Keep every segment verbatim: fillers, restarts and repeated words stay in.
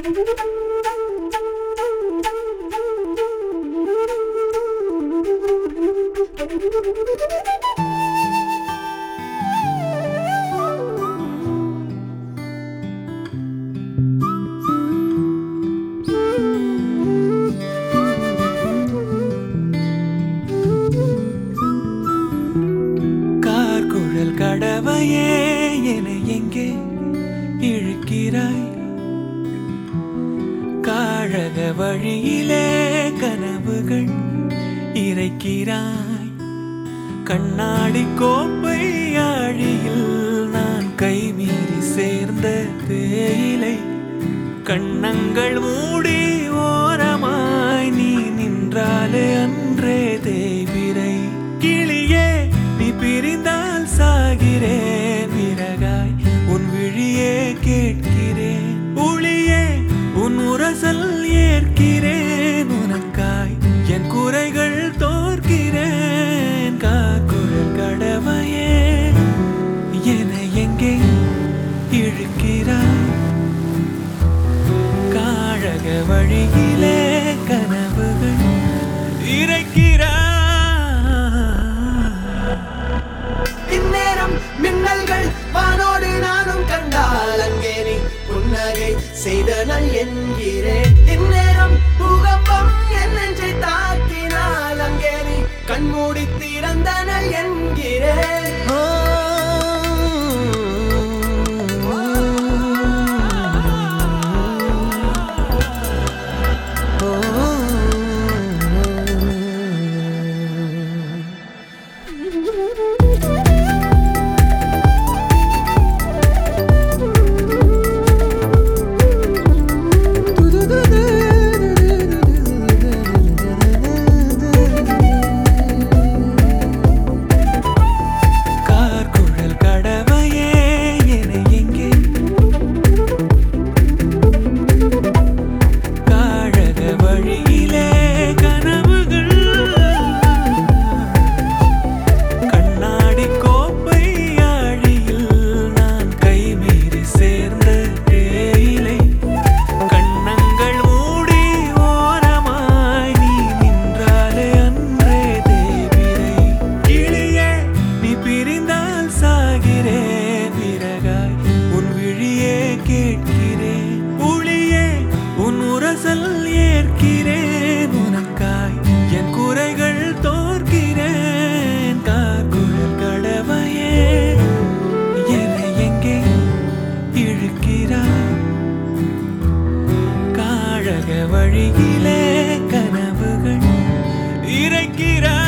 கார்குழல் கடவையே என எங்கே இழுக்கிறாய்? காழக வழியிலே கனவுகள் இறைக்கிறாய். கண்ணாடி கோப்பை ஆழியில் நான் கைமீறி சேர்ந்த தேயிலை. கண்ணங்கள் மூடி ஓரமாய் நீ நின்றாலே அன்றே தேய்பிரை. கிளியே நீ பிரிந்தால் சாகிறேன், விறகாய் உன் விழியே கேட்கிறேன். ஒளியே உன் உரசல் ஏற்கிறேன், உனக்காய் என் குறைகள் தோற்கிறேன். காக்குழல் கடவையே என எங்கே இழுக்கிறாய்? காழக வழியிலே கனவுகள் இறைக்கிறாய். இந்நேரம் மின்னல்கள் வானோடு நானும் கண்டால் அங்கே நீ புன்னகை செய்தனல் என்கிறேன். இந்நேரம் பூகம்பம் என் நெஞ்சை தாக்கினால் அங்கே நீ கண்மூடி திறந்தனல் என்கிறேன். ஏற்கிறேன், உனக்காய் என் குறைகள் தோற்கிறேன். கார்குழல் கடவையே என எங்கே இழுக்கிறாய்? காழக வழியிலே கனவுகள் இறைக்கிறாய்.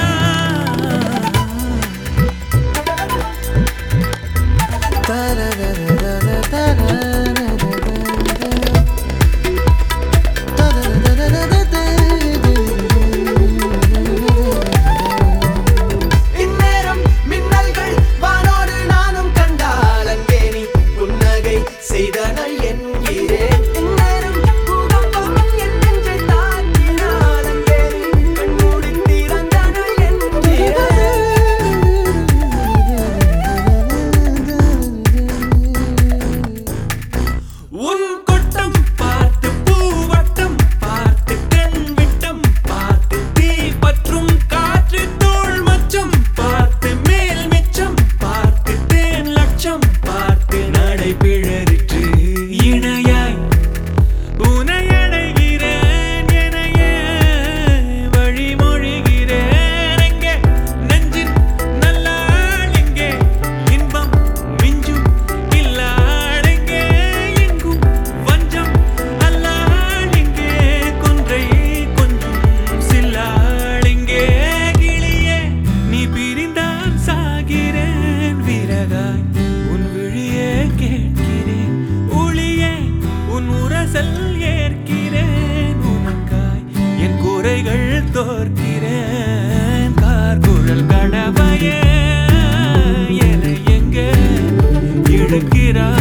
ஏற்கிறேன், உனக்காய் என் குறைகள் தோற்கிறேன். கார்குழல் கடவையே என எங்கே இழுக்கிறாய்?